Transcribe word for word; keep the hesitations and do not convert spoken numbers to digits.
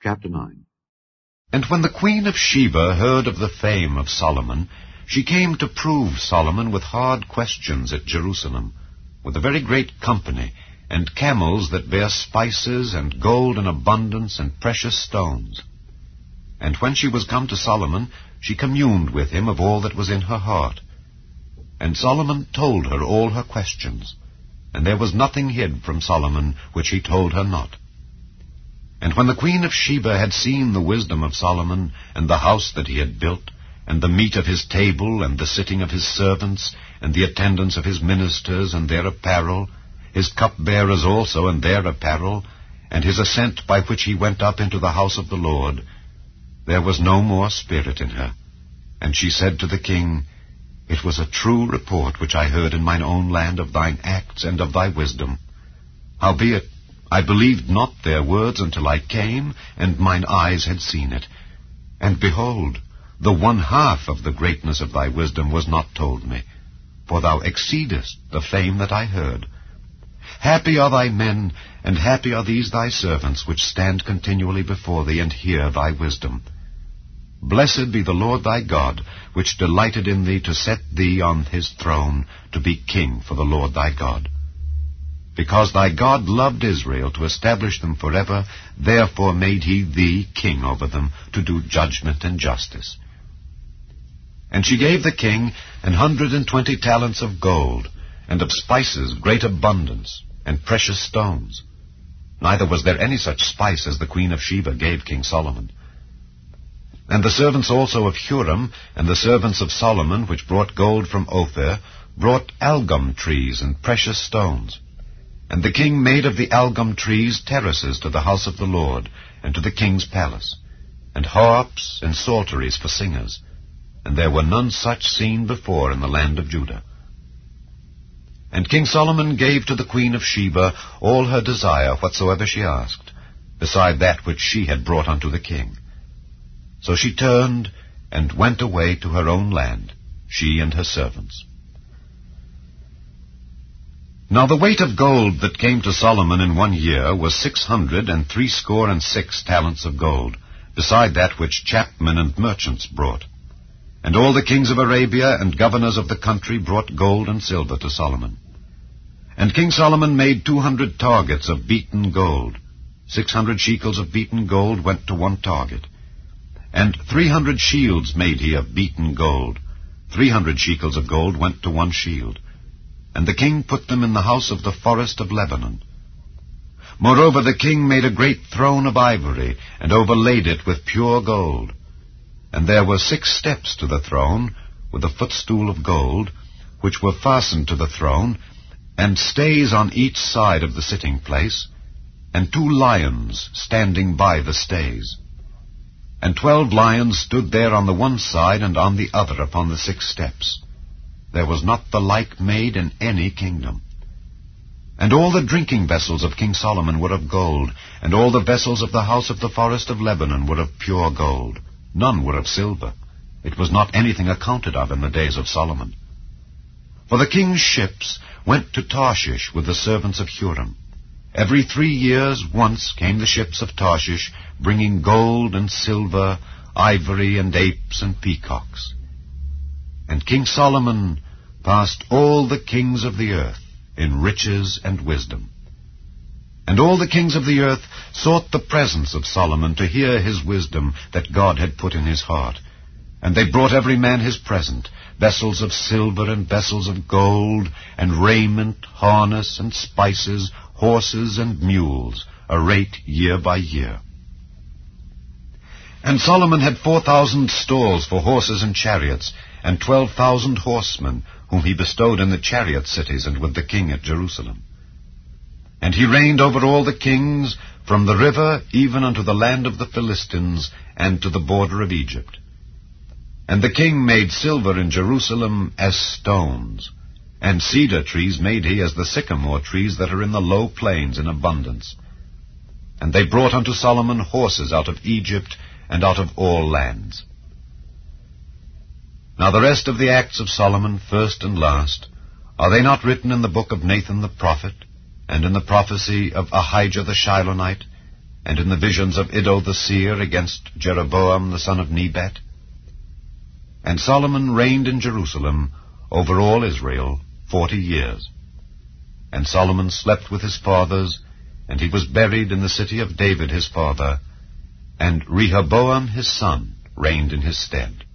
Chapter nine. And when the queen of Sheba heard of the fame of Solomon, she came to prove Solomon with hard questions at Jerusalem, with a very great company, and camels that bear spices, and gold in abundance, and precious stones. And when she was come to Solomon, she communed with him of all that was in her heart. And Solomon told her all her questions, and there was nothing hid from Solomon which he told her not. And when the queen of Sheba had seen the wisdom of Solomon, and the house that he had built, and the meat of his table, and the sitting of his servants, and the attendance of his ministers, and their apparel, his cupbearers also, and their apparel, and his ascent by which he went up into the house of the Lord, there was no more spirit in her. And she said to the king, It was a true report which I heard in mine own land of thine acts and of thy wisdom. Howbeit, I believed not their words until I came, and mine eyes had seen it. And behold, the one half of the greatness of thy wisdom was not told me, for thou exceedest the fame that I heard. Happy are thy men, and happy are these thy servants, which stand continually before thee, and hear thy wisdom. Blessed be the Lord thy God, which delighted in thee to set thee on his throne, to be king for the Lord thy God. Because thy God loved Israel to establish them forever, therefore made he thee king over them, to do judgment and justice. And she gave the king an hundred and twenty talents of gold, and of spices great abundance, and precious stones. Neither was there any such spice as the queen of Sheba gave King Solomon. And the servants also of Huram, and the servants of Solomon, which brought gold from Ophir, brought algum trees and precious stones. And the king made of the algum trees terraces to the house of the Lord, and to the king's palace, and harps and psalteries for singers. And there were none such seen before in the land of Judah. And King Solomon gave to the queen of Sheba all her desire whatsoever she asked, beside that which she had brought unto the king. So she turned and went away to her own land, she and her servants. Now the weight of gold that came to Solomon in one year was six hundred and threescore and six talents of gold, beside that which chapmen and merchants brought. And all the kings of Arabia and governors of the country brought gold and silver to Solomon. And King Solomon made two hundred targets of beaten gold. Six hundred shekels of beaten gold went to one target. And three hundred shields made he of beaten gold. Three hundred shekels of gold went to one shield. And the king put them in the house of the forest of Lebanon. Moreover, the king made a great throne of ivory, and overlaid it with pure gold. And there were six steps to the throne, with a footstool of gold, which were fastened to the throne, and stays on each side of the sitting place, and two lions standing by the stays. And twelve lions stood there on the one side and on the other upon the six steps. There was not the like made in any kingdom. And all the drinking vessels of King Solomon were of gold, and all the vessels of the house of the forest of Lebanon were of pure gold. None were of silver. It was not anything accounted of in the days of Solomon. For the king's ships went to Tarshish with the servants of Huram. Every three years once came the ships of Tarshish, bringing gold and silver, ivory and apes and peacocks. And King Solomon passed all the kings of the earth in riches and wisdom. And all the kings of the earth sought the presence of Solomon to hear his wisdom that God had put in his heart. And they brought every man his present, vessels of silver and vessels of gold, and raiment, harness, and spices, horses and mules, a rate year by year. And Solomon had four thousand stalls for horses and chariots, and twelve thousand horsemen, whom he bestowed in the chariot cities and with the king at Jerusalem. And he reigned over all the kings, from the river even unto the land of the Philistines, and to the border of Egypt. And the king made silver in Jerusalem as stones, and cedar trees made he as the sycamore trees that are in the low plains in abundance. And they brought unto Solomon horses out of Egypt, and out of all lands. Now the rest of the acts of Solomon, first and last, are they not written in the book of Nathan the prophet, and in the prophecy of Ahijah the Shilonite, and in the visions of Iddo the seer against Jeroboam the son of Nebat? And Solomon reigned in Jerusalem over all Israel forty years. And Solomon slept with his fathers, and he was buried in the city of David his father, and Rehoboam his son reigned in his stead.